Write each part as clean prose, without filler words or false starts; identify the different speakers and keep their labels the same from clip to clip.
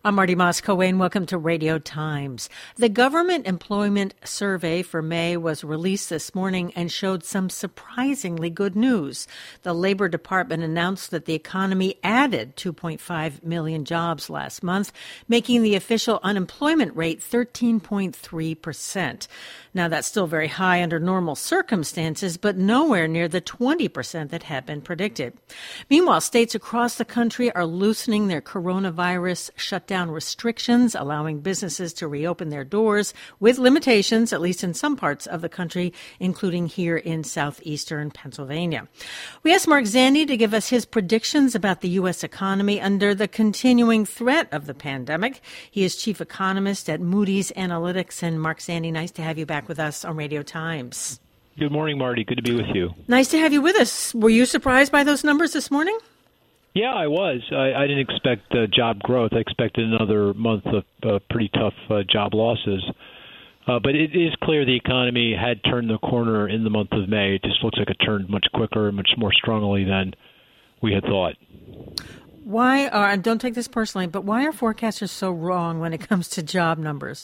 Speaker 1: I'm Marty Moscoe, welcome to Radio Times. The Government Employment Survey for May was released this morning and showed some surprisingly good news. The Labor Department announced that the economy added 2.5 million jobs last month, making the official unemployment rate 13.3%. Now, that's still very high under normal circumstances, but nowhere near the 20% that had been predicted. Meanwhile, states across the country are loosening their coronavirus shutdown restrictions, allowing businesses to reopen their doors with limitations, at least in some parts of the country, including here in southeastern Pennsylvania. We asked Mark Zandi to give us his predictions about the U.S. economy under the continuing threat of the pandemic. He is chief economist at Moody's Analytics. And Mark Zandi, nice to have you back with us on Radio Times.
Speaker 2: Good morning, Marty. Good to be with you.
Speaker 1: Nice to have you with us. Were you surprised by those numbers this morning?
Speaker 2: Yeah, I was. I didn't expect job growth. I expected another month of pretty tough job losses. But it is clear the economy had turned the corner in the month of May. It just looks like it turned much quicker, much more strongly than we had thought.
Speaker 1: Why are, don't take this personally, but why are forecasters so wrong when it comes to job numbers?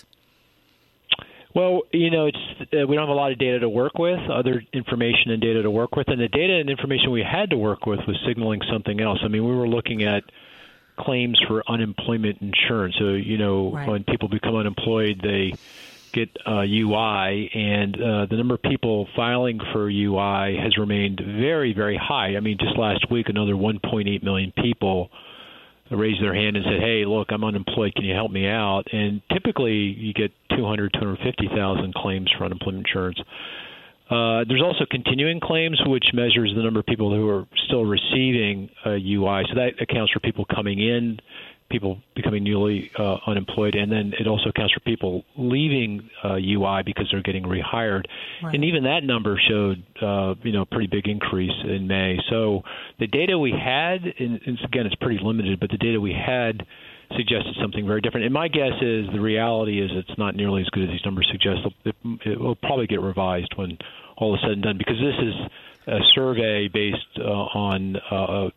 Speaker 2: Well, we don't have a lot of data to work with, other information and data to work with. And the data and information we had to work with was signaling something else. I mean, we were looking at claims for unemployment insurance. So, right. When people become unemployed, they get UI, and the number of people filing for UI has remained very, very high. I mean, just last week, another 1.8 million people raised their hand and said, hey, look, I'm unemployed. Can you help me out? And typically you get 250,000 claims for unemployment insurance. There's also continuing claims, which measures the number of people who are still receiving UI. So that accounts for people coming in, people becoming newly unemployed, and then it also accounts for people leaving UI because they're getting rehired. Right. And even that number showed, a pretty big increase in May. So the data we had, and again, it's pretty limited, but the data we had suggested something very different. And my guess is the reality is it's not nearly as good as these numbers suggest. It will probably get revised when all is said and done, because this is a survey based on a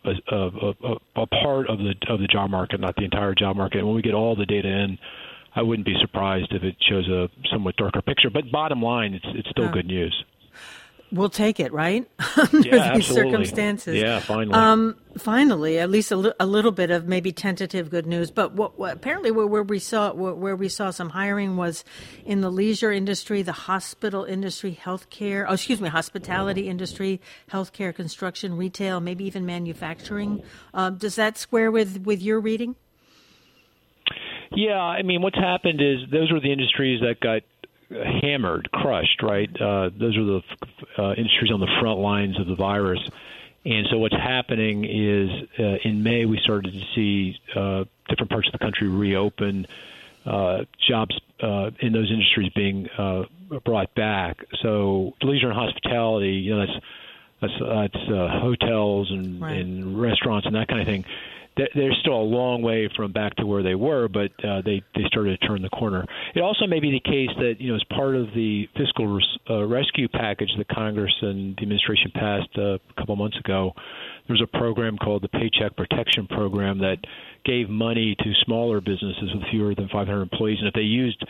Speaker 2: part of the job market, not the entire job market. And when we get all the data in, I wouldn't be surprised if it shows a somewhat darker picture. But bottom line, it's still good news.
Speaker 1: We'll take it, right? Under
Speaker 2: yeah,
Speaker 1: these
Speaker 2: absolutely.
Speaker 1: circumstances.
Speaker 2: Yeah, finally.
Speaker 1: Finally, at least a little bit of maybe tentative good news. But what apparently where we saw some hiring was in the leisure industry, the hospital industry, hospitality industry, healthcare, construction, retail, maybe even manufacturing. Does that square with your reading?
Speaker 2: Yeah, I mean, what's happened is those were the industries that got hammered, crushed, right? Those are the industries on the front lines of the virus. And so what's happening is in May we started to see different parts of the country reopen, jobs in those industries being brought back. So leisure and hospitality, that's hotels and,
Speaker 1: right.
Speaker 2: and restaurants and that kind of thing. They're still a long way from back to where they were, but they started to turn the corner. It also may be the case that, as part of the fiscal rescue package that Congress and the administration passed a couple months ago, there was a program called the Paycheck Protection Program that gave money to smaller businesses with fewer than 500 employees. And if they used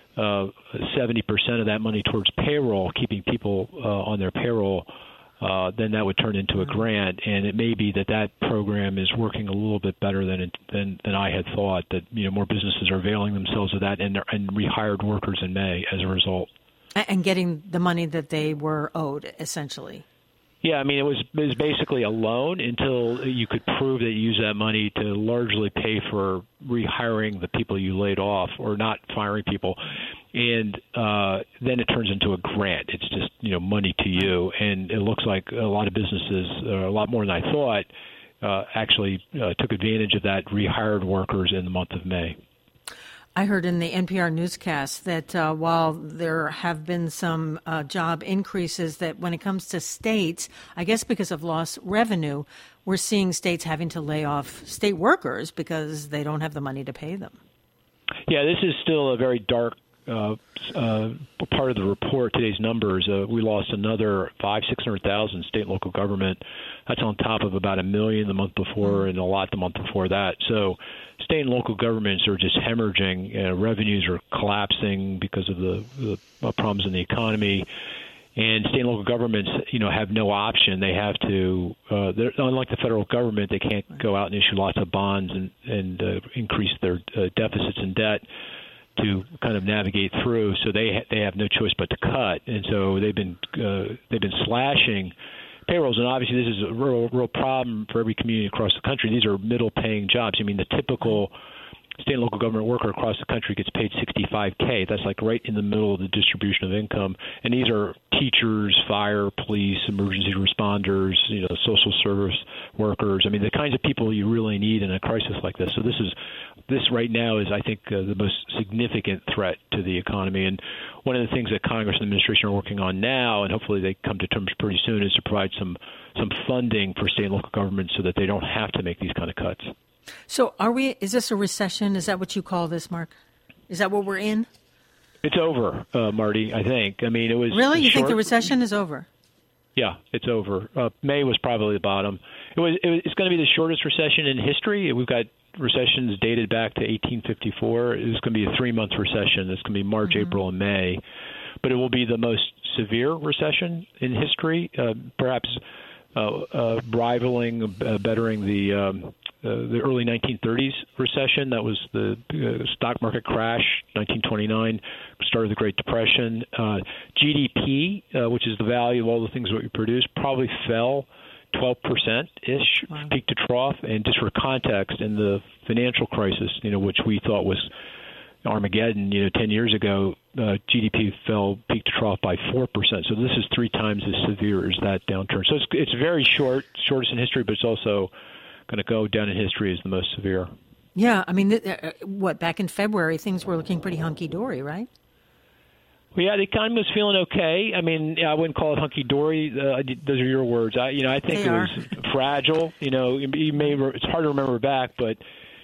Speaker 2: 70% of that money towards payroll, keeping people on their payroll, then that would turn into a grant, and it may be that program is working a little bit better than I had thought. That more businesses are availing themselves of that and rehired workers in May as a result,
Speaker 1: and getting the money that they were owed, essentially.
Speaker 2: Yeah, I mean it was basically a loan until you could prove that you used that money to largely pay for rehiring the people you laid off or not firing people. And then it turns into a grant. It's just, money to you. And it looks like a lot of businesses, a lot more than I thought, actually took advantage of that, rehired workers in the month of May.
Speaker 1: I heard in the NPR newscast that while there have been some job increases, that when it comes to states, I guess because of lost revenue, we're seeing states having to lay off state workers because they don't have the money to pay them.
Speaker 2: Yeah, this is still a very dark part of the report, today's numbers, we lost another 600,000 state and local government. That's on top of about 1 million the month before and a lot the month before that. So state and local governments are just hemorrhaging. Revenues are collapsing because of the problems in the economy. And state and local governments, have no option. They have to, unlike the federal government, they can't go out and issue lots of bonds and increase their deficits and debt to kind of navigate through. So they have no choice but to cut. And so they've been slashing payrolls. And obviously this is a real problem for every community across the country. These are middle-paying jobs. I mean, the typical state and local government worker across the country gets paid $65K. That's like right in the middle of the distribution of income. And these are teachers, fire, police, emergency responders, social service workers. I mean, the kinds of people you really need in a crisis like this. So this right now is, I think, the most significant threat to the economy. And one of the things that Congress and the administration are working on now, and hopefully they come to terms pretty soon, is to provide some funding for state and local governments so that they don't have to make these kind of cuts.
Speaker 1: So is this a recession? Is that what you call this, Mark? Is that what we're in?
Speaker 2: It's over, Marty, I think. I mean, it was
Speaker 1: really? You think the recession is over?
Speaker 2: Yeah, it's over. May was probably the bottom. It's going to be the shortest recession in history. We've got recessions dated back to 1854. It's going to be a 3-month recession. It's going to be March, April, and May. But it will be the most severe recession in history, perhaps rivaling, bettering the early 1930s recession. That was the stock market crash, 1929, started the Great Depression. GDP, which is the value of all the things that we produce, probably fell 12%-ish, wow, peak to trough. And just for context, in the financial crisis, which we thought was Armageddon, 10 years ago, GDP fell peak to trough by 4%. So this is 3 times as severe as that downturn. So it's very shortest in history, but it's also going to go down in history as the most severe.
Speaker 1: Yeah, I mean, back in February, things were looking pretty hunky-dory, right?
Speaker 2: Well, yeah, the economy was feeling okay. I mean, I wouldn't call it hunky-dory. Those are your words. I think it was fragile. It's hard to remember back, but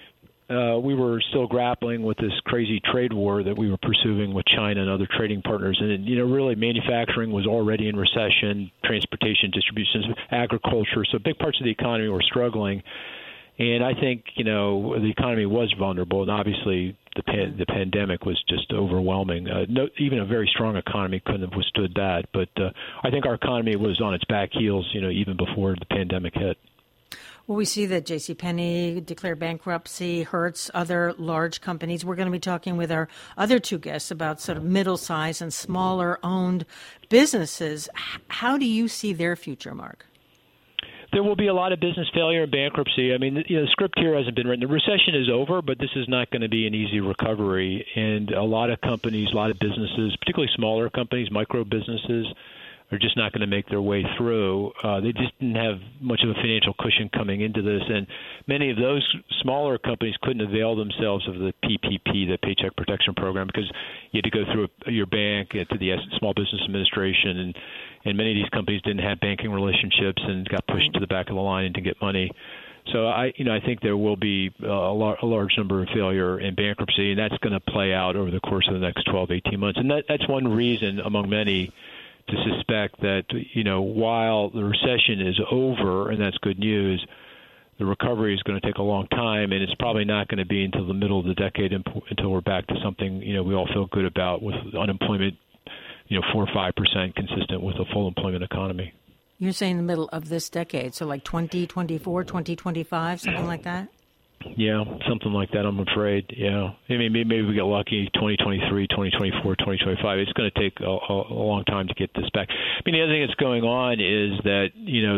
Speaker 2: we were still grappling with this crazy trade war that we were pursuing with China and other trading partners. And, really manufacturing was already in recession, transportation, distribution, agriculture. So big parts of the economy were struggling. And I think, the economy was vulnerable. And obviously the pandemic was just overwhelming. Even a very strong economy couldn't have withstood that. But I think our economy was on its back heels, even before the pandemic hit.
Speaker 1: Well, we see that JCPenney declared bankruptcy, Hertz, other large companies. We're going to be talking with our other 2 guests about sort of middle-sized and smaller-owned businesses. How do you see their future, Mark?
Speaker 2: There will be a lot of business failure and bankruptcy. I mean, the script here hasn't been written. The recession is over, but this is not going to be an easy recovery. And a lot of companies, a lot of businesses, particularly smaller companies, micro businesses, are just not going to make their way through. They just didn't have much of a financial cushion coming into this. And many of those smaller companies couldn't avail themselves of the PPP, the Paycheck Protection Program, because you had to go through your bank, to the Small Business Administration, and many of these companies didn't have banking relationships and got pushed to the back of the line to get money. So I think there will be a large number of failure and bankruptcy, and that's going to play out over the course of the next 12, 18 months. And that's one reason among many to suspect that, while the recession is over, and that's good news, the recovery is going to take a long time, and it's probably not going to be until the middle of the decade until we're back to something, we all feel good about, with unemployment, 4 or 5% consistent with a full employment economy.
Speaker 1: You're saying the middle of this decade, so like 2024, 2025, something like that?
Speaker 2: Yeah, something like that, I'm afraid. Yeah. I mean, maybe we get lucky 2023, 2024, 2025. It's going to take a long time to get this back. I mean, the other thing that's going on is that,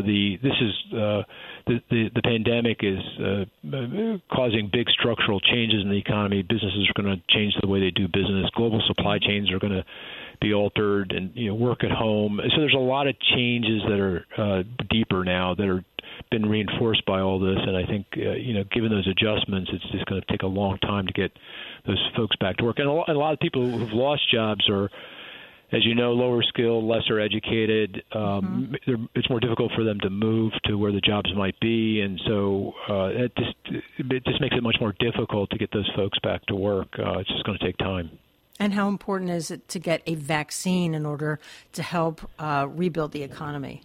Speaker 2: the pandemic is causing big structural changes in the economy. Businesses are going to change the way they do business. Global supply chains are going to be altered, and work at home. So there's a lot of changes that are deeper now that are been reinforced by all this. And I think given those adjustments, it's just going to take a long time to get those folks back to work. And a lot of people who've lost jobs are, as you know, lower skilled, lesser educated. It's more difficult for them to move to where the jobs might be, and so it just makes it much more difficult to get those folks back to work. It's just going to take time.
Speaker 1: And how important is it to get a vaccine in order to help rebuild the economy?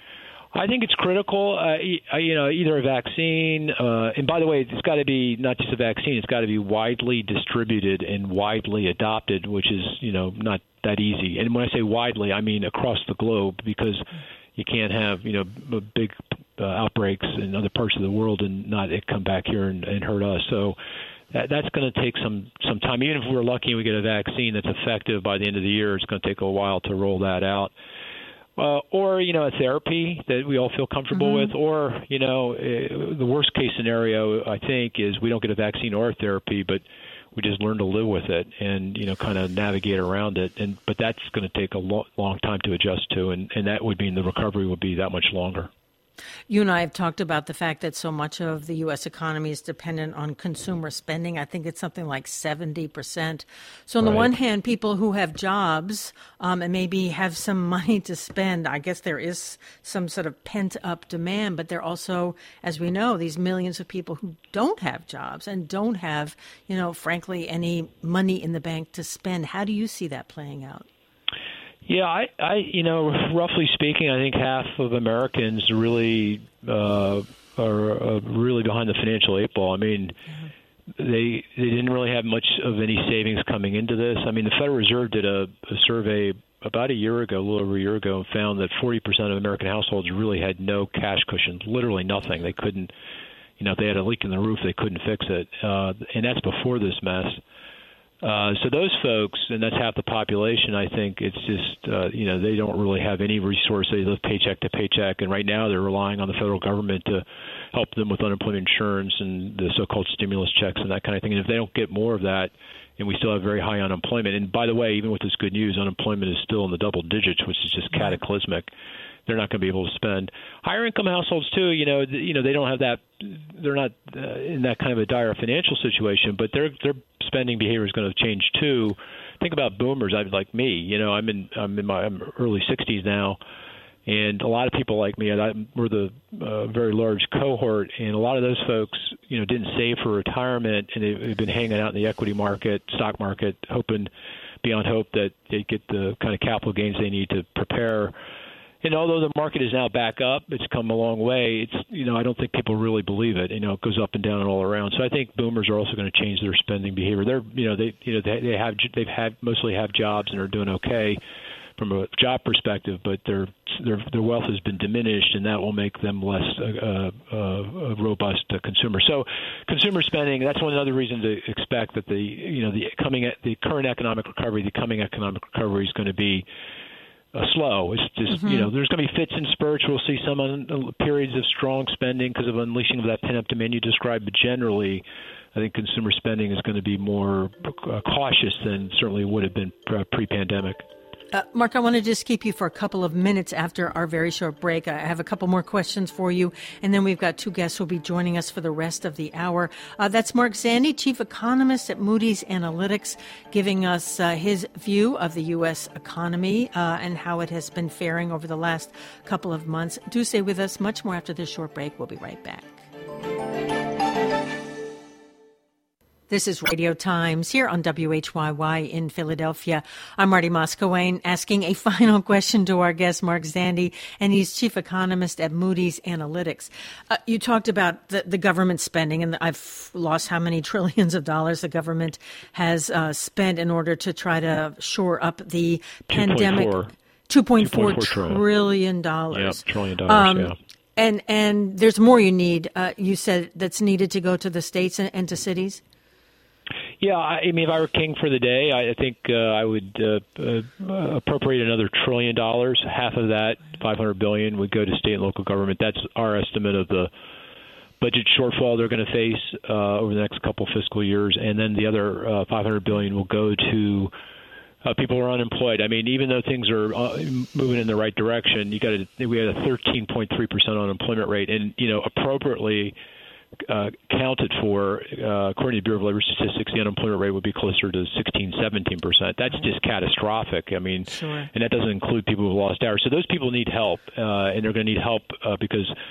Speaker 2: I think it's critical, either a vaccine, and by the way, it's got to be not just a vaccine, it's got to be widely distributed and widely adopted, which is, not that easy. And when I say widely, I mean across the globe, because you can't have, big outbreaks in other parts of the world and not it come back here and hurt us. So that's going to take some time. Even if we're lucky and we get a vaccine that's effective by the end of the year, it's going to take a while to roll that out. Or, a therapy that we all feel comfortable with. Or, the worst case scenario, I think, is we don't get a vaccine or a therapy, but we just learn to live with it and, kind of navigate around it. But that's going to take a long time to adjust to, and that would mean the recovery would be that much longer.
Speaker 1: You and I have talked about the fact that so much of the U.S. economy is dependent on consumer spending. I think it's something like 70%. So on the one hand, people who have jobs and maybe have some money to spend, I guess there is some sort of pent-up demand. But there are also, as we know, these millions of people who don't have jobs and don't have, frankly, any money in the bank to spend. How do you see that playing out?
Speaker 2: Yeah, I roughly speaking, I think half of Americans really are really behind the financial eight ball. I mean, they didn't really have much of any savings coming into this. I mean, the Federal Reserve did a survey about a little over a year ago, and found that 40% of American households really had no cash cushion, literally nothing. They couldn't, if they had a leak in the roof, they couldn't fix it, and that's before this mess. So those folks, and that's half the population, I think it's just, they don't really have any resource. They live paycheck to paycheck, and right now they're relying on the federal government to help them with unemployment insurance and the so-called stimulus checks and that kind of thing. And if they don't get more of that, and we still have very high unemployment, and by the way, even with this good news, unemployment is still in the double digits, which is just cataclysmic. They're not going to be able to spend. Higher income households too. They don't have that. They're not in that kind of a dire financial situation, but their spending behavior is going to change too. Think about boomers. Like me. I'm in my early 60s now, and a lot of people like me. We're the very large cohort, and a lot of those folks, didn't save for retirement, and they've been hanging out in the equity market, stock market, hoping beyond hope that they get the kind of capital gains they need to prepare. And although the market is now back up, it's come a long way. It's I don't think people really believe it. It goes up and down and all around. So I think boomers are also going to change their spending behavior. They mostly have jobs and are doing okay from a job perspective, but their wealth has been diminished, and that will make them less robust consumer. So consumer spending, that's one other reason to expect that the current economic recovery, the coming economic recovery is going to be slow. It's just, there's going to be fits and spurts. We'll see some periods of strong spending because of unleashing of that pent-up demand you described. But generally, I think consumer spending is going to be more cautious than certainly would have been pre-pandemic.
Speaker 1: Mark, I want to just keep you for a couple of minutes after our very short break. I have a couple more questions for you, and then we've got two guests who will be joining us for the rest of the hour. That's Mark Zandi, Chief Economist at Moody's Analytics, giving us his view of the U.S. economy and how it has been faring over the last couple of months. Do stay with us. Much more after this short break. We'll be right back. This is Radio Times here on WHYY in Philadelphia. I'm Marty Moscowain, asking a final question to our guest, Mark Zandi, and he's Chief Economist at Moody's Analytics. You talked about the government spending, and I've lost how many trillions of dollars the government has spent in order to try to shore up the pandemic. $2.4 trillion.
Speaker 2: Yeah, trillion dollars, yeah.
Speaker 1: And there's more you said, that's needed to go to the states and to cities?
Speaker 2: Yeah, I mean, if I were king for the day, I think I would appropriate another $1 trillion. Half of that, $500 billion, would go to state and local government. That's our estimate of the budget shortfall they're going to face over the next couple fiscal years, and then the other $500 billion will go to people who are unemployed. I mean, even though things are moving in the right direction, we had a 13.3% unemployment rate, and appropriately counted for, according to the Bureau of Labor Statistics, the unemployment rate would be closer to 16-17%. That's just catastrophic. I mean, sure. And that doesn't include people who have lost hours. So those people need help, and they're going to need help because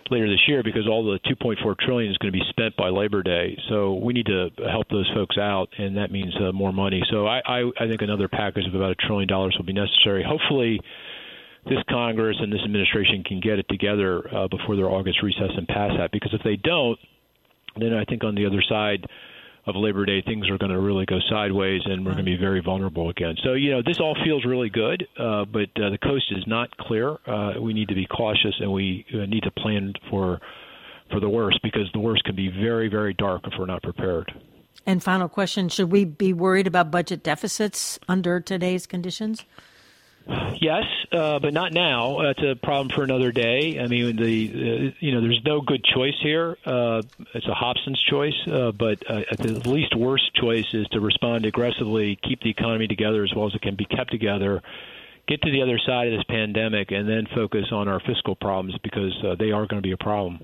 Speaker 2: later this year because all the $2.4 trillion is going to be spent by Labor Day. So we need to help those folks out, and that means more money. So I think another package of about $1 trillion will be necessary. Hopefully, this Congress and this administration can get it together before their August recess and pass that. Because if they don't, then I think on the other side of Labor Day, things are going to really go sideways, and we're going to be very vulnerable again. So, this all feels really good, but the coast is not clear. We need to be cautious, and we need to plan for the worst, because the worst can be very, very dark if we're not prepared.
Speaker 1: And final question, should we be worried about budget deficits under today's conditions?
Speaker 2: Yes, but not now. That's a problem for another day. I mean, there's no good choice here. It's a Hobson's choice, but the least worst choice is to respond aggressively, keep the economy together as well as it can be kept together, get to the other side of this pandemic, and then focus on our fiscal problems, because they are going to be a problem.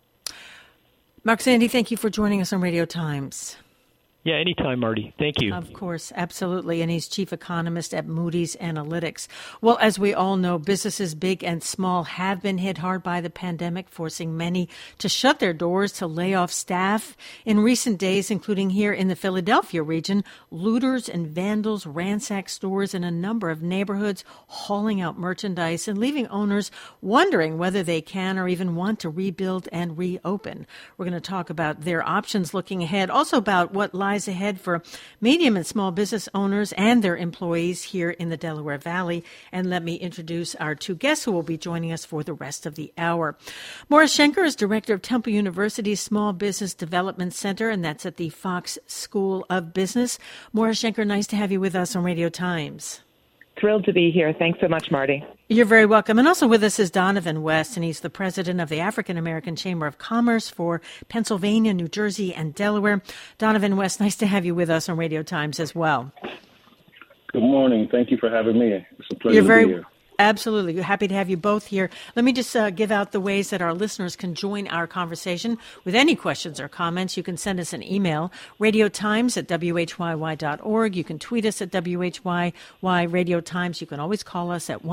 Speaker 1: Mark Zandi, thank you for joining us on Radio Times.
Speaker 2: Yeah, anytime, Marty. Thank you.
Speaker 1: Of course, absolutely. And he's chief economist at Moody's Analytics. Well, as we all know, businesses big and small have been hit hard by the pandemic, forcing many to shut their doors, to lay off staff. In recent days, including here in the Philadelphia region, looters and vandals ransacked stores in a number of neighborhoods, hauling out merchandise and leaving owners wondering whether they can or even want to rebuild and reopen. We're going to talk about their options looking ahead, also about what lies ahead for medium and small business owners and their employees here in the Delaware Valley. And let me introduce our two guests who will be joining us for the rest of the hour. Morris Schenker is director of Temple University's Small Business Development Center, and that's at the Fox School of Business. Morris Schenker, nice to have you with us on Radio Times.
Speaker 3: Thrilled to be here. Thanks so much, Marty.
Speaker 1: You're very welcome. And also with us is Donovan West, and he's the president of the African American Chamber of Commerce for Pennsylvania, New Jersey, and Delaware. Donovan West, nice to have you with us on Radio Times as well.
Speaker 4: Good morning. Thank you for having me. It's a pleasure to be here.
Speaker 1: Absolutely. Happy to have you both here. Let me just give out the ways that our listeners can join our conversation. With any questions or comments, you can send us an email, radiotimes@whyy.org. You can tweet us at WHYY Radio Times. You can always call us at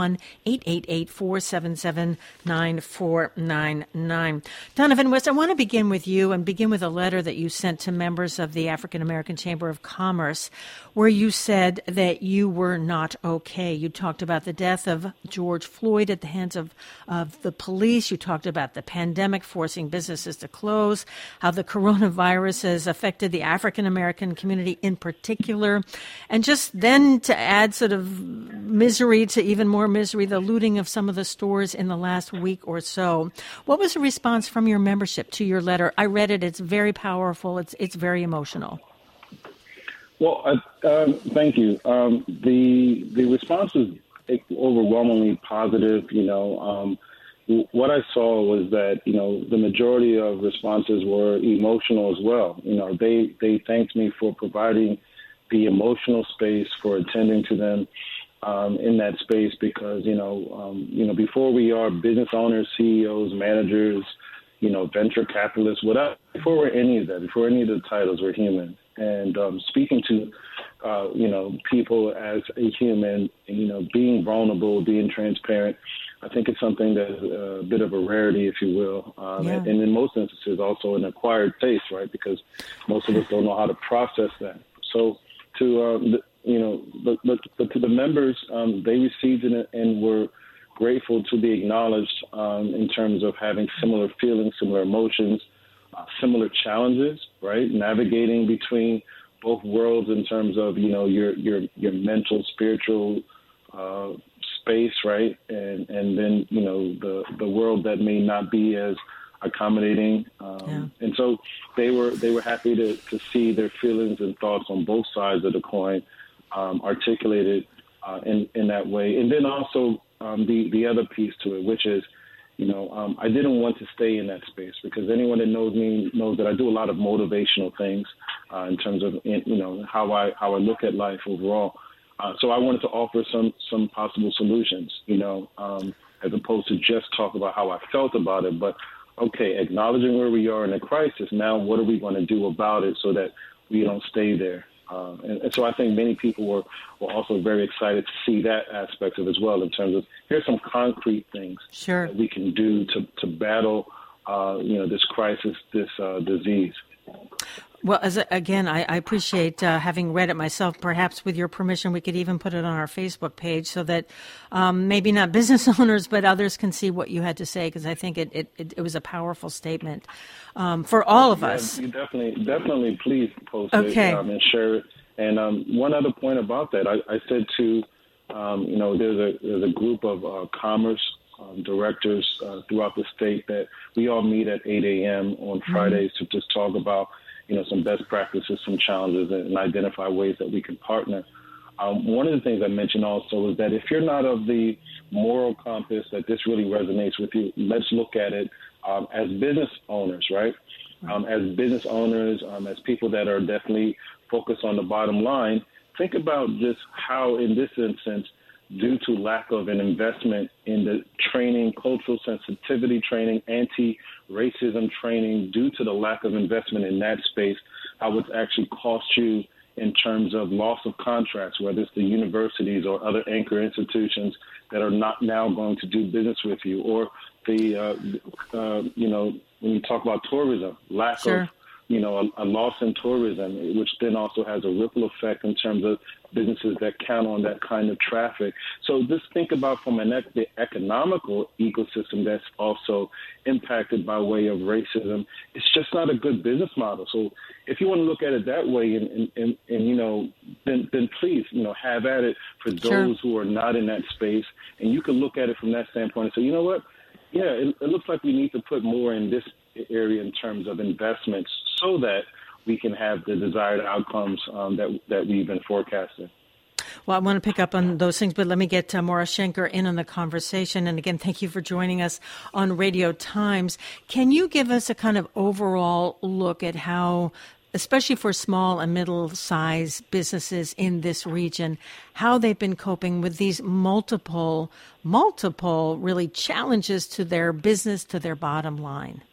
Speaker 1: 1-888-477-9499. Donovan West, I want to begin with you and begin with a letter that you sent to members of the African American Chamber of Commerce, where you said that you were not okay. You talked about the death of George Floyd at the hands of the police. You talked about the pandemic forcing businesses to close, how the coronavirus has affected the African American community in particular, and just then to add sort of misery to even more misery, the looting of some of the stores in the last week or so. What was the response from your membership to your letter? I read it. It's very powerful. It's very emotional.
Speaker 4: Well, thank you. The response was overwhelmingly positive. What I saw was that, the majority of responses were emotional as well. They thanked me for providing the emotional space, for attending to them in that space, because, before we are business owners, CEOs, managers, venture capitalists, whatever, before we're any of that, before any of the titles, we're human. And speaking to people as a human, being vulnerable, being transparent, I think it's something that's a bit of a rarity, if you will. And in most instances, also an acquired taste, right? Because most of us don't know how to process that. So to the members, they received it and were grateful to be acknowledged in terms of having similar feelings, similar emotions, similar challenges, right? Navigating between both worlds in terms of, your mental, spiritual space, right? And then, the world that may not be as accommodating. And so they were happy to see their feelings and thoughts on both sides of the coin articulated in that way. And then also the other piece to it, which is, I didn't want to stay in that space, because anyone that knows me knows that I do a lot of motivational things in terms of, how I look at life overall. So I wanted to offer some possible solutions, as opposed to just talk about how I felt about it. But, okay, acknowledging where we are in a crisis, now what are we going to do about it so that we don't stay there? And so I think many people were also very excited to see that aspect of it as well, in terms of here's some concrete things that we can do to battle this crisis, this disease.
Speaker 1: Well, again, I appreciate having read it myself. Perhaps with your permission, we could even put it on our Facebook page so that maybe not business owners, but others can see what you had to say, because I think it was a powerful statement for all of us.
Speaker 4: You definitely please post it and share it. And one other point about that, I said to, there's a group of commerce directors throughout the state that we all meet at 8 a.m. on Fridays to just talk about some best practices, some challenges, and identify ways that we can partner. One of the things I mentioned also is that if you're not of the moral compass that this really resonates with you, let's look at it as business owners, right? As business owners, as people that are definitely focused on the bottom line, think about just how, in this instance, due to lack of an investment in the training, cultural sensitivity training, anti-racism training, due to the lack of investment in that space, how it's actually cost you in terms of loss of contracts, whether it's the universities or other anchor institutions that are not now going to do business with you, or the, when you talk about tourism, lack of, a loss in tourism, which then also has a ripple effect in terms of businesses that count on that kind of traffic. So just think about from the economical ecosystem that's also impacted by way of racism. It's just not a good business model. So if you want to look at it that way, then please, have at it for those who are not in that space. And you can look at it from that standpoint and say, you know what? Yeah, it looks like we need to put more in this area in terms of investments so that we can have the desired outcomes that we've been forecasting.
Speaker 1: Well, I want to pick up on those things, but let me get Maura Schenker in on the conversation. And again, thank you for joining us on Radio Times. Can you give us a kind of overall look at how, especially for small and middle-sized businesses in this region, how they've been coping with these multiple really challenges to their business, to their bottom line?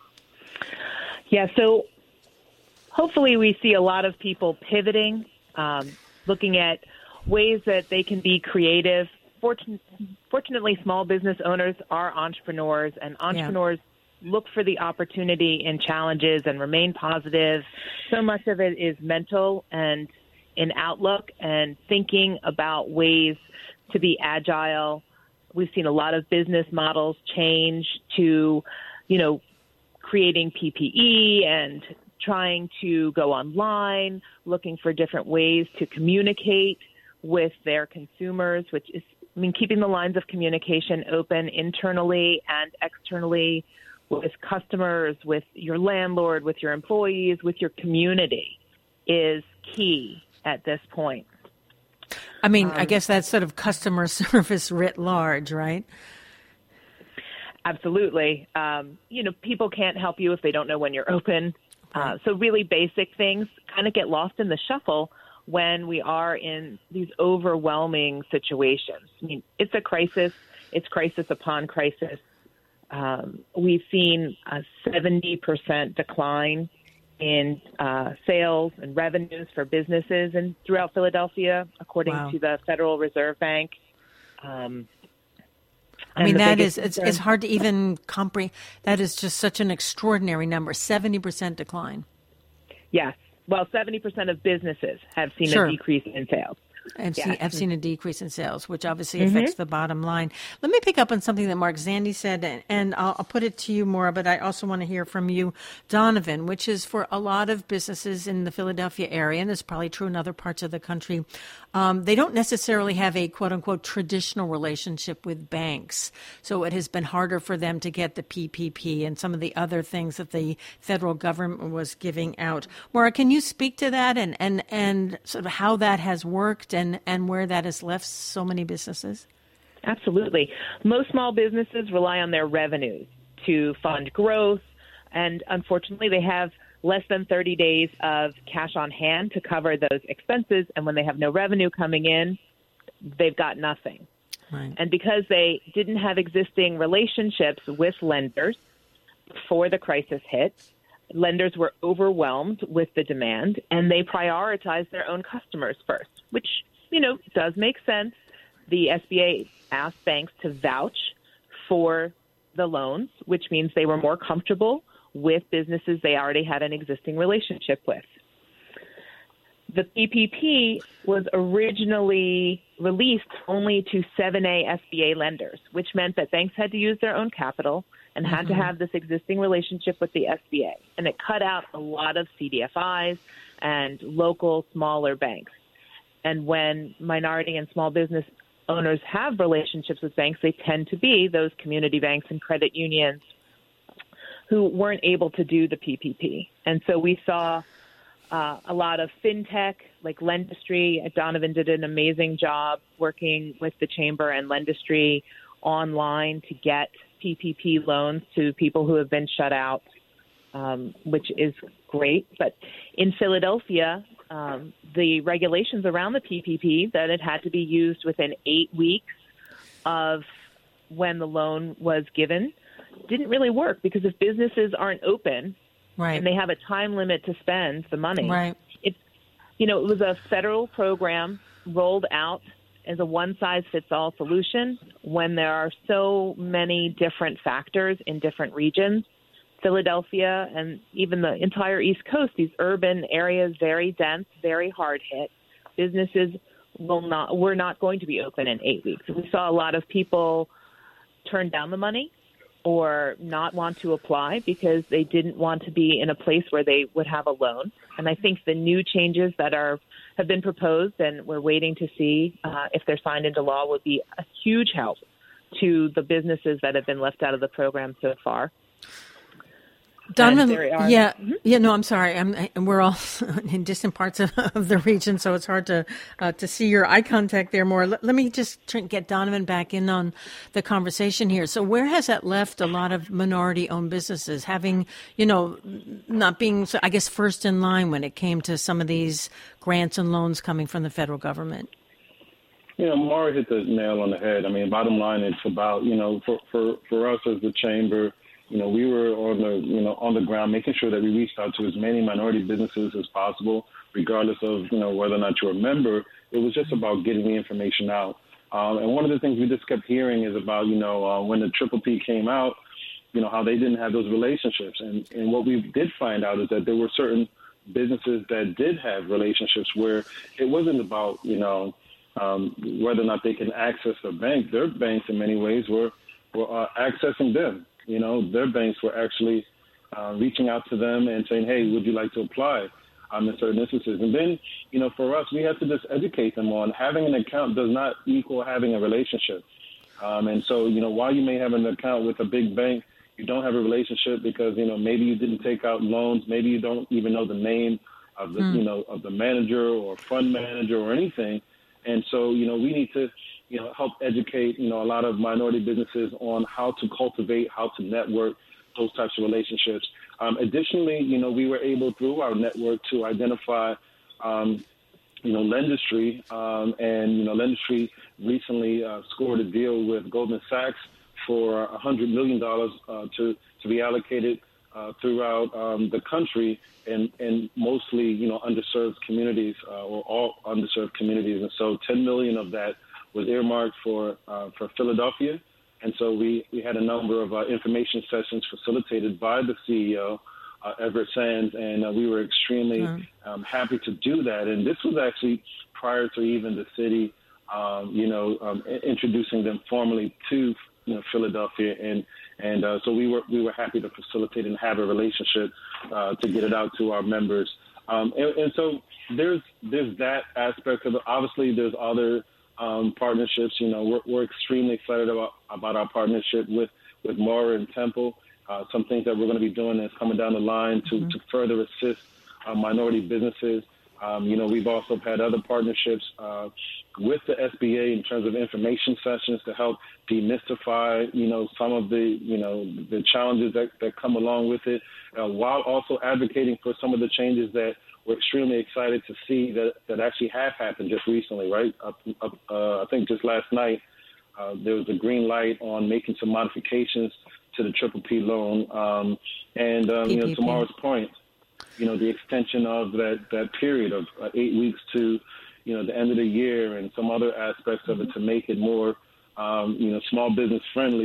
Speaker 3: Yeah, so hopefully we see a lot of people pivoting, looking at ways that they can be creative. Fortunately, small business owners are entrepreneurs, and entrepreneurs look for the opportunity in challenges and remain positive. So much of it is mental and in outlook and thinking about ways to be agile. We've seen a lot of business models change to, creating PPE and trying to go online, looking for different ways to communicate with their consumers, which is, keeping the lines of communication open internally and externally with customers, with your landlord, with your employees, with your community is key at this point.
Speaker 1: I guess that's sort of customer service writ large, right?
Speaker 3: Absolutely. People can't help you if they don't know when you're open. So really basic things kind of get lost in the shuffle when we are in these overwhelming situations. It's a crisis. It's crisis upon crisis. We've seen a 70% decline in sales and revenues for businesses and throughout Philadelphia, according to the Federal Reserve Bank.
Speaker 1: It's hard to even comprehend. That is just such an extraordinary number, 70% decline.
Speaker 3: Yes. Well, 70% of businesses have seen a decrease in sales.
Speaker 1: I've seen a decrease in sales, which obviously affects the bottom line. Let me pick up on something that Mark Zandi said, and I'll put it to you, Maura, but I also want to hear from you, Donovan, which is for a lot of businesses in the Philadelphia area, and it's probably true in other parts of the country, they don't necessarily have a quote-unquote traditional relationship with banks. So it has been harder for them to get the PPP and some of the other things that the federal government was giving out. Maura, can you speak to that and sort of how that has worked and where that has left so many businesses?
Speaker 3: Absolutely. Most small businesses rely on their revenues to fund growth, and unfortunately they have less than 30 days of cash on hand to cover those expenses, and when they have no revenue coming in, they've got nothing. Right. And because they didn't have existing relationships with lenders before the crisis hit, lenders were overwhelmed with the demand, and they prioritized their own customers first, which, does make sense. The SBA asked banks to vouch for the loans, which means they were more comfortable with businesses they already had an existing relationship with. The PPP was originally released only to 7A SBA lenders, which meant that banks had to use their own capital and had to have this existing relationship with the SBA. And it cut out a lot of CDFIs and local smaller banks. And when minority and small business owners have relationships with banks, they tend to be those community banks and credit unions who weren't able to do the PPP. And so we saw a lot of fintech like Lendistry. Donovan did an amazing job working with the Chamber and Lendistry online to get PPP loans to people who have been shut out, which is great. But in Philadelphia, the regulations around the PPP, that it had to be used within 8 weeks of when the loan was given, didn't really work, because if businesses aren't open, right, and they have a time limit to spend the money,
Speaker 1: right,
Speaker 3: it was a federal program rolled out as a one-size-fits-all solution when there are so many different factors in different regions. Philadelphia and even the entire East Coast, these urban areas, very dense, very hard hit. Businesses were not going to be open in 8 weeks. We saw a lot of people turn down the money or not want to apply because they didn't want to be in a place where they would have a loan. And I think the new changes that have been proposed, and we're waiting to see if they're signed into law, would be a huge help to the businesses that have been left out of the program so far.
Speaker 1: Donovan, I'm sorry. We're all in distant parts of the region, so it's hard to see your eye contact there more. Let me just get Donovan back in on the conversation here. So where has that left a lot of minority-owned businesses having, not being, I guess, first in line when it came to some of these grants and loans coming from the federal government?
Speaker 4: Mara hit the nail on the head. I mean, bottom line, it's about, for us as the Chamber, we were on the ground making sure that we reached out to as many minority businesses as possible, regardless of, whether or not you're a member. It was just about getting the information out. And one of the things we just kept hearing is about, when the PPP came out, how they didn't have those relationships. And what we did find out is that there were certain businesses that did have relationships where it wasn't about, whether or not they can access their bank. Their banks, in many ways, were accessing them. Their banks were actually reaching out to them and saying, hey, would you like to apply in certain instances? And then, for us, we have to just educate them on having an account does not equal having a relationship. And so, while you may have an account with a big bank, you don't have a relationship because, maybe you didn't take out loans. Maybe you don't even know the name of the, of the manager or fund manager or anything. And so, we need to help educate, a lot of minority businesses on how to cultivate, how to network those types of relationships. Additionally, we were able through our network to identify, Lendistry, and, Lendistry recently scored a deal with Goldman Sachs for $100 million to be allocated throughout the country and mostly, underserved communities or all underserved communities. And so 10 million of that was earmarked for Philadelphia. And so we had a number of information sessions facilitated by the CEO, Everett Sands, and we were extremely happy to do that. And this was actually prior to even the city, introducing them formally to Philadelphia. And so we were happy to facilitate and have a relationship to get it out to our members. And so there's that aspect of it. Obviously, there's other partnerships. We're extremely excited about our partnership with Mara and Temple. Some things that we're going to be doing is coming down the line to further assist minority businesses. We've also had other partnerships with the SBA in terms of information sessions to help demystify, some of the challenges that come along with it, while also advocating for some of the changes that we're extremely excited to see that actually have happened just recently, right? I think just last night, there was a green light on making some modifications to the PPP loan. And tomorrow's point, the extension of that period of 8 weeks to, the end of the year and some other aspects of it to make it more, small business friendly,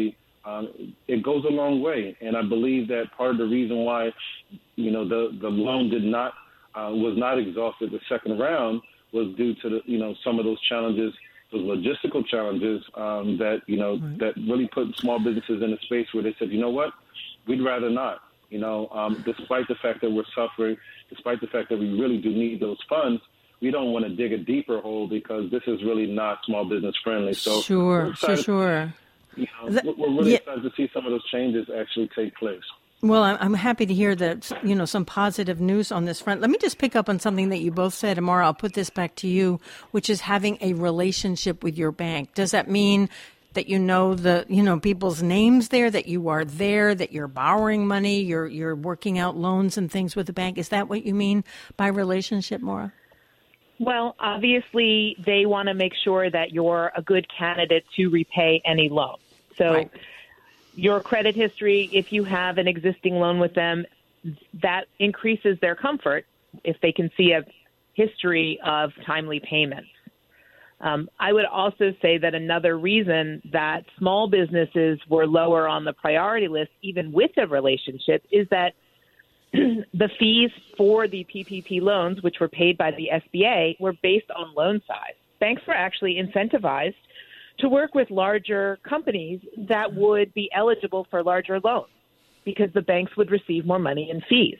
Speaker 4: it goes a long way. And I believe that part of the reason why, the loan was not exhausted the second round was due to some of those challenges, those logistical challenges that really put small businesses in a space where they said, you know what, we'd rather not. Despite the fact that we're suffering, despite the fact that we really do need those funds, we don't want to dig a deeper hole because this is really not small business friendly. So
Speaker 1: sure.
Speaker 4: We're really excited to see some of those changes actually take place.
Speaker 1: Well, I'm happy to hear that, some positive news on this front. Let me just pick up on something that you both said, and Maura, I'll put this back to you, which is having a relationship with your bank. Does that mean that people's names there, that you are there, that you're borrowing money, you're working out loans and things with the bank? Is that what you mean by relationship, Maura?
Speaker 3: Well, obviously, they want to make sure that you're a good candidate to repay any loan. So right. Your credit history, if you have an existing loan with them, that increases their comfort if they can see a history of timely payments. I would also say that another reason that small businesses were lower on the priority list, even with a relationship, is that the fees for the PPP loans, which were paid by the SBA, were based on loan size. Banks were actually incentivized to work with larger companies that would be eligible for larger loans because the banks would receive more money in fees.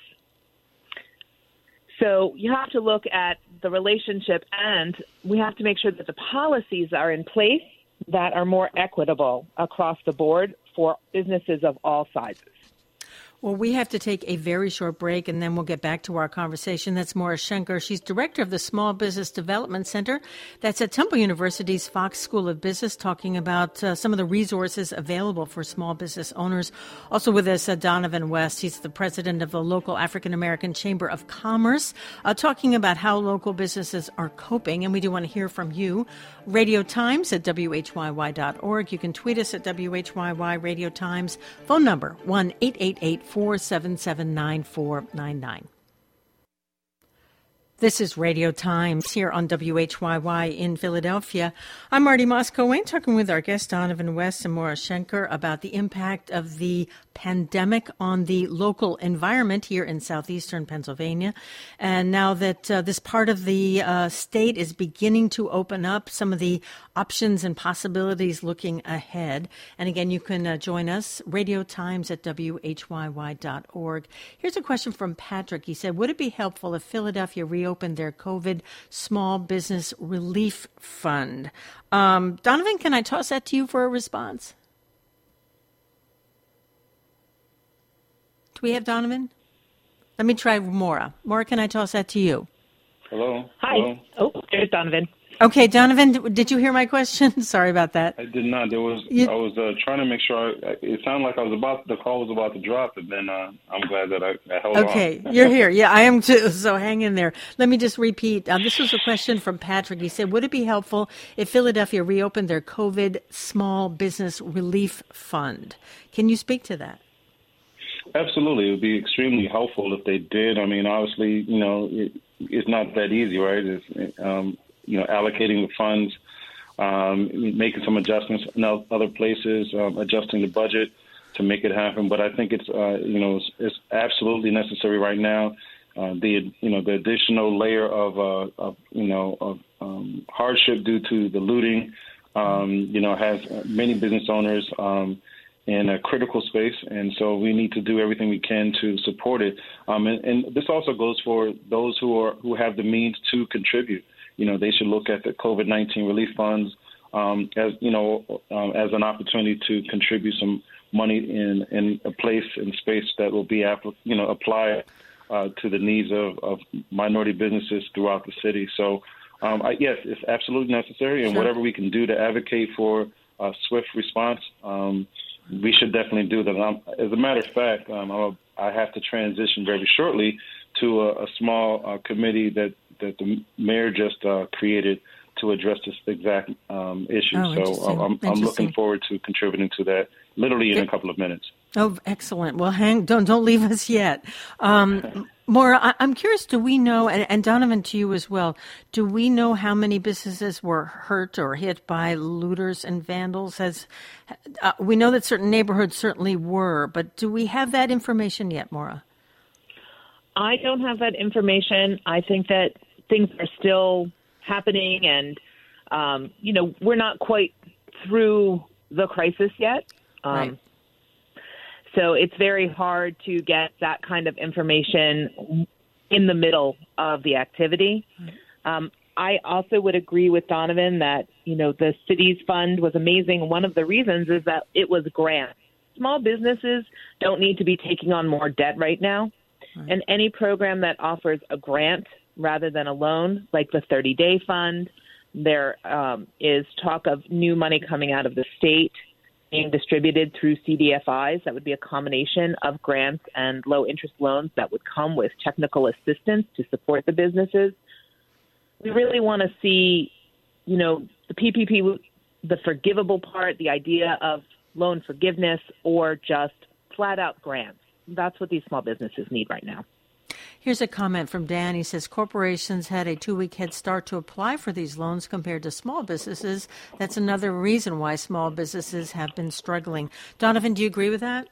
Speaker 3: So you have to look at the relationship, and we have to make sure that the policies are in place that are more equitable across the board for businesses of all sizes.
Speaker 1: Well, we have to take a very short break, and then we'll get back to our conversation. That's Maura Schenker. She's director of the Small Business Development Center. That's at Temple University's Fox School of Business, talking about some of the resources available for small business owners. Also with us, Donovan West. He's the president of the local African American Chamber of Commerce, talking about how local businesses are coping. And we do want to hear from you. Radio Times at WHYY.org. You can tweet us at WHYY Radio Times. Phone number 1-888-477-9499. This is Radio Times here on WHYY in Philadelphia. I'm Marty Moscow-Wayne, talking with our guest Donovan West and Maura Schenker about the impact of the pandemic on the local environment here in southeastern Pennsylvania. And now that this part of the state is beginning to open up, some of the options and possibilities looking ahead. And again, you can join us, Radio Times at WHYY.org. Here's a question from Patrick. He said, would it be helpful if Philadelphia reopened their COVID Small Business Relief Fund? Donovan, can I toss that to you for a response? Do we have Donovan? Let me try Maura. Maura, can I toss that to you?
Speaker 4: Hello.
Speaker 3: Hi.
Speaker 4: Hello.
Speaker 3: Oh, there's Donovan.
Speaker 1: Okay, Donovan, did you hear my question? Sorry about that.
Speaker 4: I did not. I was trying to make sure. It sounded like the call was about to drop, and then I'm glad that I held on.
Speaker 1: Okay, you're here. Yeah, I am too. So hang in there. Let me just repeat. This was a question from Patrick. He said, would it be helpful if Philadelphia reopened their COVID Small Business Relief Fund? Can you speak to that?
Speaker 4: Absolutely. It would be extremely helpful if they did. I mean, obviously, it's not that easy, right? It's, allocating the funds, making some adjustments in other places, adjusting the budget to make it happen. But I think it's absolutely necessary right now. The additional layer of hardship due to the looting, has many business owners in a critical space, and so we need to do everything we can to support it. And this also goes for those who have the means to contribute. They should look at the COVID-19 relief funds as an opportunity to contribute some money in a place and space that will be applied to the needs of minority businesses throughout the city. So, yes, it's absolutely necessary, and whatever we can do to advocate for a swift response, we should definitely do that. As a matter of fact, I have to transition very shortly to a small committee that the mayor just created to address this exact issue. So I'm looking forward to contributing to that literally in a couple of minutes.
Speaker 1: Oh, excellent. Well, don't leave us yet. Maura, I'm curious, do we know, and Donovan, to you as well, do we know how many businesses were hurt or hit by looters and vandals? We know that certain neighborhoods certainly were, but do we have that information yet, Maura?
Speaker 3: I don't have that information. I think that things are still happening, and, we're not quite through the crisis yet.
Speaker 1: Right.
Speaker 3: So it's very hard to get that kind of information in the middle of the activity. I also would agree with Donovan that, the city's fund was amazing. One of the reasons is that it was grants. Small businesses don't need to be taking on more debt right now. Right. And any program that offers a grant rather than a loan, like the 30-day fund, there is talk of new money coming out of the state being distributed through CDFIs. That would be a combination of grants and low-interest loans that would come with technical assistance to support the businesses. We really want to see, the PPP, the forgivable part, the idea of loan forgiveness, or just flat-out grants. That's what these small businesses need right now.
Speaker 1: Here's a comment from Dan. He says, corporations had a 2-week head start to apply for these loans compared to small businesses. That's another reason why small businesses have been struggling. Donovan, do you agree with that?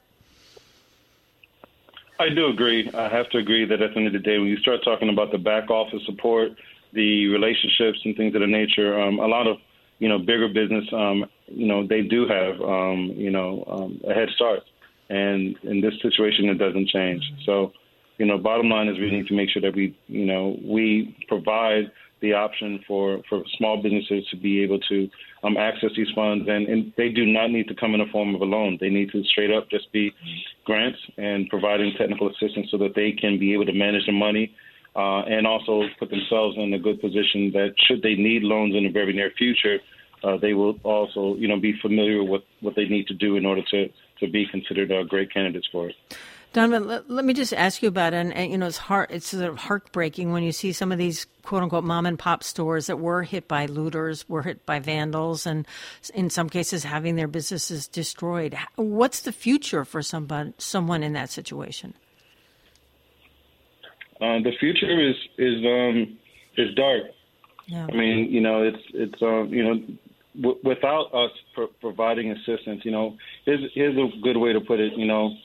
Speaker 4: I do agree. I have to agree that at the end of the day, when you start talking about the back office support, the relationships and things of the nature, a lot of, bigger business, they do have, a head start. And in this situation, it doesn't change. So, bottom line is we need to make sure that we provide the option for small businesses to be able to access these funds. And they do not need to come in the form of a loan. They need to straight up just be grants and providing technical assistance so that they can be able to manage the money and also put themselves in a good position that should they need loans in the very near future, they will also, be familiar with what they need to do in order to be considered great candidates for it.
Speaker 1: Donovan, let me just ask you about it. And it's sort of heartbreaking when you see some of these quote unquote mom and pop stores that were hit by looters, were hit by vandals, and in some cases having their businesses destroyed. What's the future for someone in that situation?
Speaker 4: The future is dark.
Speaker 1: Yeah.
Speaker 4: I mean, it's without us providing assistance, here's a good way to put it,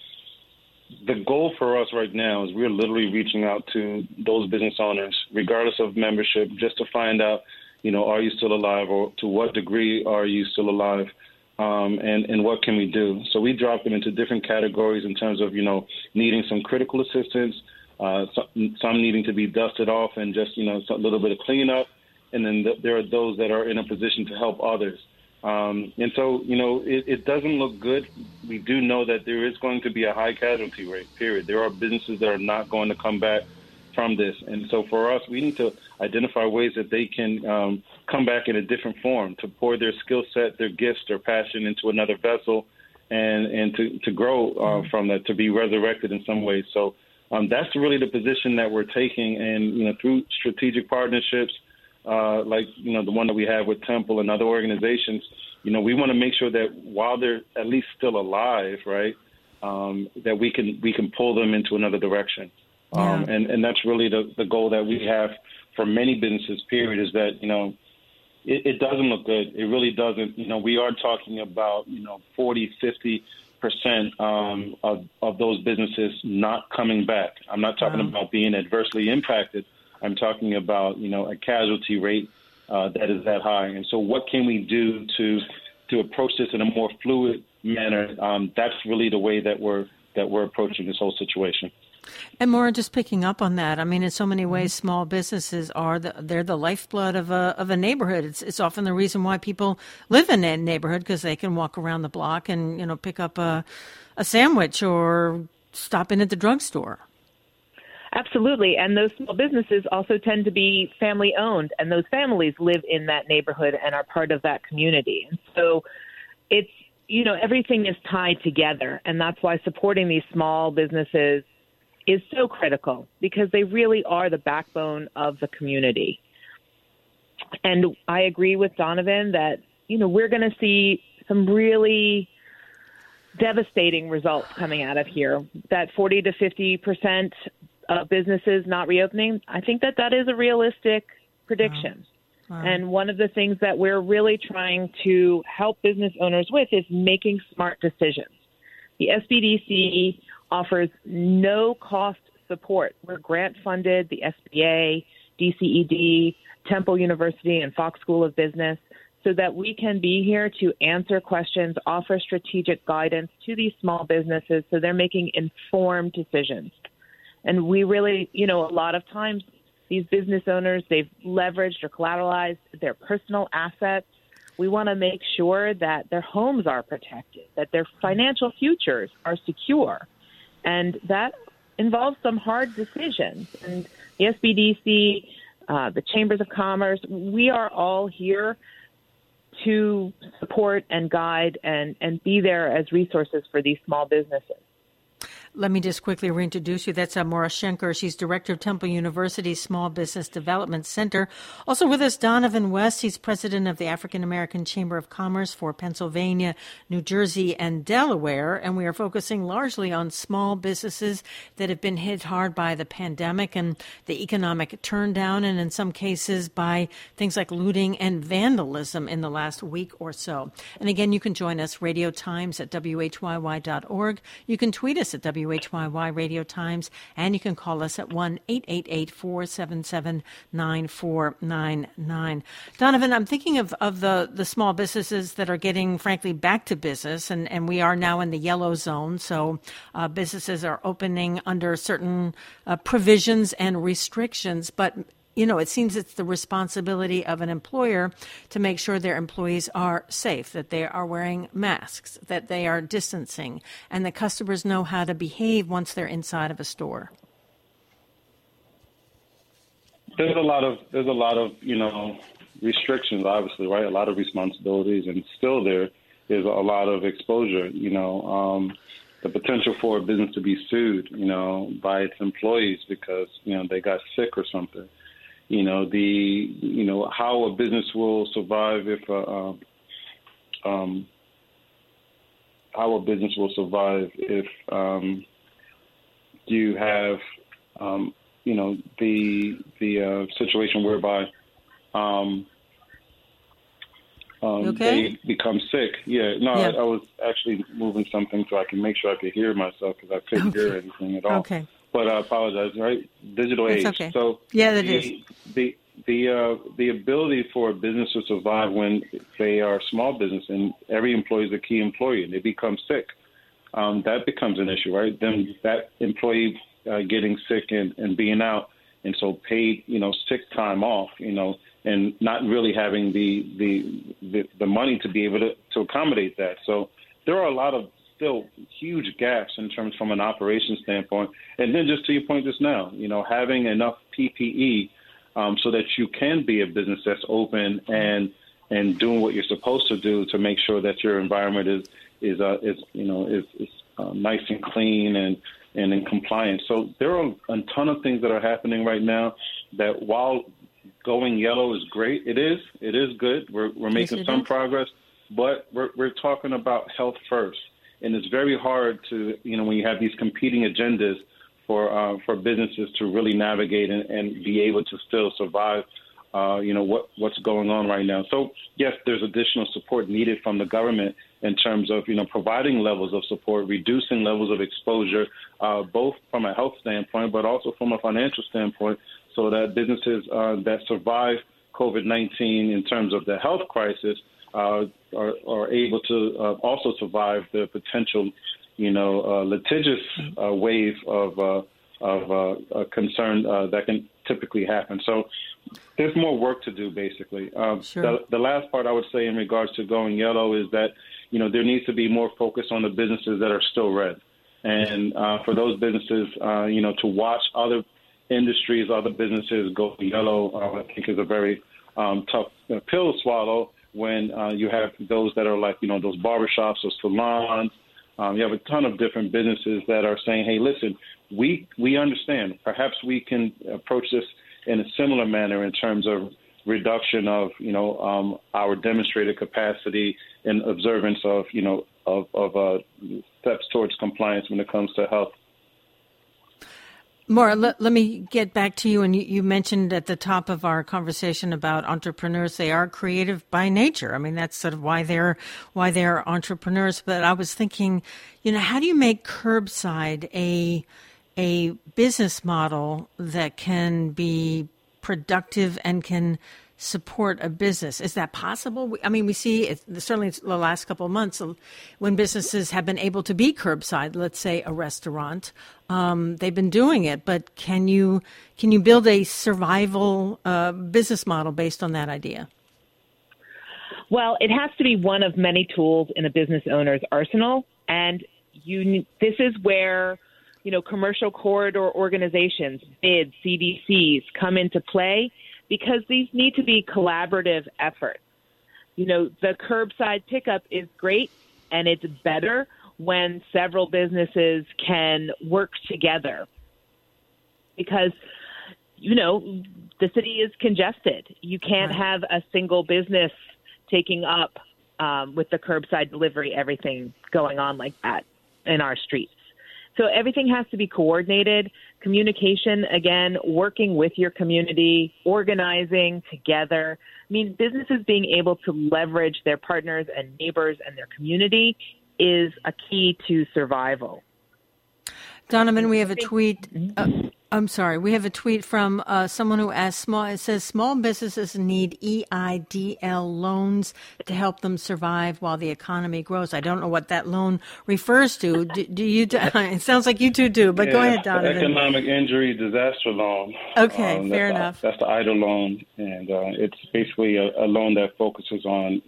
Speaker 4: the goal for us right now is we're literally reaching out to those business owners, regardless of membership, just to find out, are you still alive, or to what degree are you still alive, and what can we do? So we drop them into different categories in terms of, needing some critical assistance, some needing to be dusted off and just, a little bit of cleanup. And then there are those that are in a position to help others. And so, it doesn't look good. We do know that there is going to be a high casualty rate, period. There are businesses that are not going to come back from this. And so for us, we need to identify ways that they can come back in a different form, to pour their skill set, their gifts, their passion into another vessel, and to grow from that, to be resurrected in some ways. So that's really the position that we're taking. And, through strategic partnerships, like, the one that we have with Temple and other organizations, we want to make sure that while they're at least still alive, right, that we can pull them into another direction.
Speaker 1: Yeah.
Speaker 4: And that's really the goal that we have for many businesses, period, is that, it doesn't look good. It really doesn't. We are talking about, 40, 50% of those businesses not coming back. I'm not talking about being adversely impacted. I'm talking about, a casualty rate that is that high. And so what can we do to approach this in a more fluid manner? That's really the way that we're approaching this whole situation.
Speaker 1: And Maura, just picking up on that, I mean, in so many ways, small businesses they're the lifeblood of a neighborhood. It's often the reason why people live in a neighborhood, because they can walk around the block and, pick up a sandwich or stop in at the drugstore.
Speaker 3: Absolutely. And those small businesses also tend to be family owned, and those families live in that neighborhood and are part of that community. And so it's, everything is tied together. And that's why supporting these small businesses is so critical, because they really are the backbone of the community. And I agree with Donovan that, we're going to see some really devastating results coming out of here. That 40 to 50% of businesses not reopening, I think that is a realistic prediction.
Speaker 1: Wow.
Speaker 3: And one of the things that we're really trying to help business owners with is making smart decisions. The SBDC offers no cost support. We're grant funded, the SBA, DCED, Temple University, and Fox School of Business, so that we can be here to answer questions, offer strategic guidance to these small businesses so they're making informed decisions. And we really, a lot of times these business owners, they've leveraged or collateralized their personal assets. We want to make sure that their homes are protected, that their financial futures are secure. And that involves some hard decisions. And the SBDC, the Chambers of Commerce, we are all here to support and guide and be there as resources for these small businesses.
Speaker 1: Let me just quickly reintroduce you. That's Maura Schenker. She's director of Temple University's Small Business Development Center. Also with us, Donovan West. He's president of the African American Chamber of Commerce for Pennsylvania, New Jersey, and Delaware. And we are focusing largely on small businesses that have been hit hard by the pandemic and the economic turndown, and in some cases by things like looting and vandalism in the last week or so. And again, you can join us, Radio Times at WHYY.org. You can tweet us at WHYY Radio Times, and you can call us at 1-888-477-9499. Donovan, I'm thinking of the small businesses that are getting, frankly, back to business, and we are now in the yellow zone, so businesses are opening under certain provisions and restrictions, but it seems it's the responsibility of an employer to make sure their employees are safe, that they are wearing masks, that they are distancing, and that customers know how to behave once they're inside of a store.
Speaker 4: There's a lot of restrictions, obviously, right? A lot of responsibilities, and still there is a lot of exposure. The potential for a business to be sued, by its employees because they got sick or something. How a business will survive if you have the situation whereby
Speaker 1: okay?
Speaker 4: they become sick. Yeah, no, yeah. I was actually moving something so I can make sure I could hear myself because I couldn't hear anything at all.
Speaker 1: Okay.
Speaker 4: But I apologize, right? Digital age.
Speaker 1: Okay.
Speaker 4: So
Speaker 1: yeah, that is.
Speaker 4: The ability for a business to survive when they are a small business and every employee is a key employee and they become sick, that becomes an issue, right? Then that employee getting sick and being out, and so paid, sick time off, and not really having the money to be able to accommodate that. So there are a lot of still huge gaps in terms from an operations standpoint. And then just to your point just now, having enough PPE so that you can be a business that's open and doing what you're supposed to do to make sure that your environment is nice and clean and in compliance. So there are a ton of things that are happening right now that while going yellow is great, it is good. We're making some progress, but we're talking about health first. And it's very hard to, when you have these competing agendas for businesses to really navigate and be able to still survive, what's going on right now. So, yes, there's additional support needed from the government in terms of, providing levels of support, reducing levels of exposure, both from a health standpoint, but also from a financial standpoint, so that businesses that survive COVID-19 in terms of the health crisis are able to also survive the potential, litigious wave of concern that can typically happen. So there's more work to do, basically.
Speaker 1: Sure.
Speaker 4: The last part I would say in regards to going yellow is that, there needs to be more focus on the businesses that are still red. And for those businesses, to watch other industries, other businesses go yellow, I think is a very tough pill to swallow. When you have those that are like, those barbershops or salons, you have a ton of different businesses that are saying, hey, listen, we understand. Perhaps we can approach this in a similar manner in terms of reduction of, our demonstrated capacity and observance of, steps towards compliance when it comes to health.
Speaker 1: Maura, let me get back to you. And you mentioned at the top of our conversation about entrepreneurs, they are creative by nature. I mean, that's sort of why they're entrepreneurs. But I was thinking, how do you make curbside a business model that can be productive and can support a business? Is that possible? I mean, we see it, certainly the last couple of months when businesses have been able to be curbside, let's say a restaurant, they've been doing it. But can you build a survival business model based on that idea?
Speaker 3: Well, it has to be one of many tools in a business owner's arsenal. And this is where, commercial corridor organizations, BID, CDCs come into play, because these need to be collaborative efforts. The curbside pickup is great, and it's better when several businesses can work together, because, the city is congested. You can't have a single business taking up with the curbside delivery, everything going on like that in our streets. So everything has to be coordinated. Communication, again, working with your community, organizing together. I mean, businesses being able to leverage their partners and neighbors and their community is a key to survival.
Speaker 1: Donovan, we have a tweet. We have a tweet from someone who asked, it says, small businesses need EIDL loans to help them survive while the economy grows. I don't know what that loan refers to. Do you? It sounds like you two do, but go ahead, Donovan.
Speaker 4: Economic injury disaster loan.
Speaker 1: Okay, fair enough.
Speaker 4: That's the EIDL loan, and it's basically a loan that focuses on,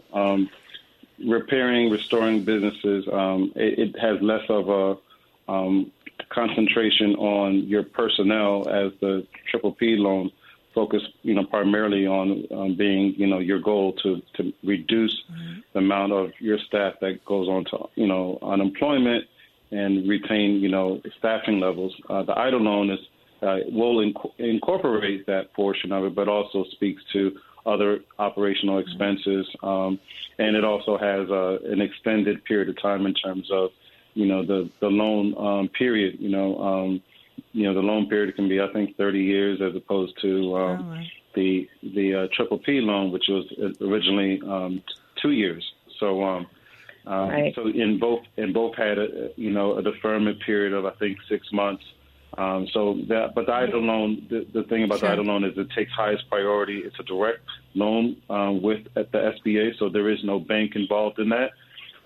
Speaker 4: repairing, restoring businesses. It has less of a concentration on your personnel, as the PPP loan focus, primarily on being, your goal to reduce the amount of your staff that goes on to, unemployment and retain, staffing levels. The EIDL loan will incorporate that portion of it, but also speaks to other operational expenses. And it also has an extended period of time in terms of, the loan period. The loan period can be, I think, 30 years as opposed to the PPP loan, which was originally 2 years. So so in both had a deferment period of, I think, 6 months. But the EIDL loan, the thing about the EIDL loan is it takes highest priority. It's a direct loan at the SBA, so there is no bank involved in that.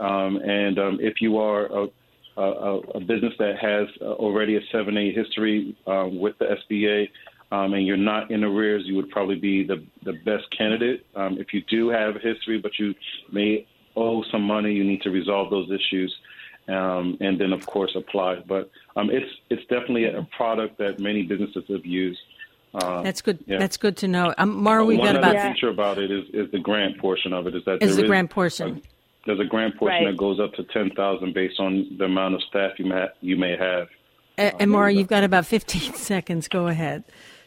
Speaker 4: If you are a business that has already a 7A history with the SBA and you're not in arrears, you would probably be the best candidate. If you do have a history, but you may owe some money, you need to resolve those issues and then, of course, apply. But it's definitely a product that many businesses have used.
Speaker 1: That's good. Yeah. That's good to know. Maura, we've got about...
Speaker 4: One feature about it is the grant portion of it.
Speaker 1: There's a grant portion.
Speaker 4: There's a grant portion that goes up to $10,000 based on the amount of staff you may have.
Speaker 1: And Maura, you've got about 15 seconds. Go ahead.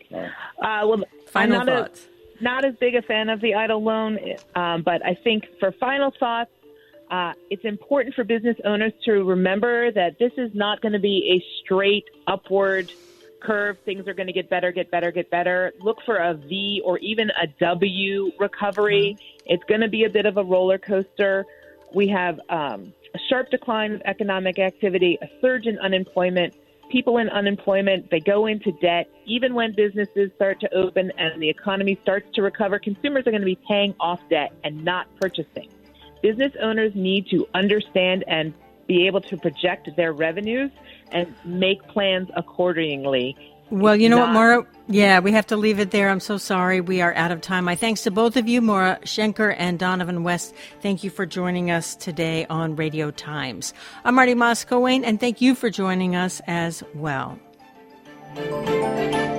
Speaker 3: Final thoughts. Not as big a fan of the EIDL loan, but I think for final thoughts, it's important for business owners to remember that this is not going to be a straight upward curve. Things are going to get better, get better, get better. Look for a V or even a W recovery. It's going to be a bit of a roller coaster. We have a sharp decline of economic activity, a surge in unemployment. People in unemployment, they go into debt. Even when businesses start to open and the economy starts to recover, consumers are going to be paying off debt and not purchasing. Business owners need to understand and be able to project their revenues and make plans accordingly.
Speaker 1: Well, you know what, Maura? Yeah, we have to leave it there. I'm so sorry. We are out of time. My thanks to both of you, Maura Schenker and Donovan West. Thank you for joining us today on Radio Times. I'm Marty Moss-Coane, and thank you for joining us as well.